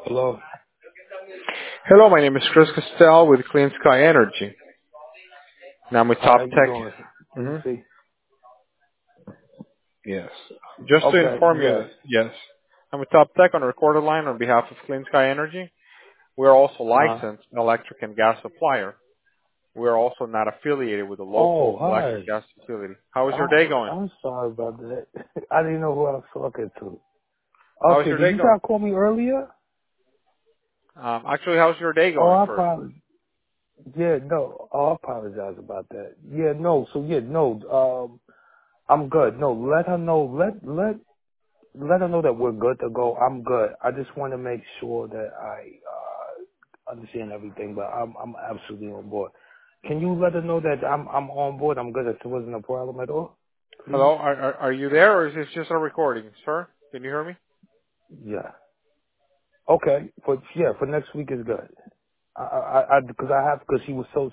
Hello. Hello, my name is Chris Costell with Clean Sky Energy. And I'm with Hi, Top how you Tech. doing? Let me hmm see. Yes. Just to Okay, inform you yes. that, yes, I'm with Top Tech on a recorded line on behalf of Clean Sky Energy. We are also Uh licensed electric and gas supplier. We are also not affiliated with a oh, local electric hi. gas utility. How is your day going? I'm sorry about that. I didn't know who I was talking to. How is Okay, your did day you going? try to call me earlier? Actually, how's your day Oh, going I first? apologize. Yeah, no. Oh, I apologize about that. Yeah, no. So yeah, no. I'm good. No, let her know. Let her know that we're good to go. I'm good. I just want to make sure that I understand everything, but I'm absolutely on board. Can you let her know that I'm on board? I'm good. It wasn't a problem at all, please. Hello, are you there or is this just a recording, sir? Can you hear me? Yeah. Okay. For next week is good. Because she was so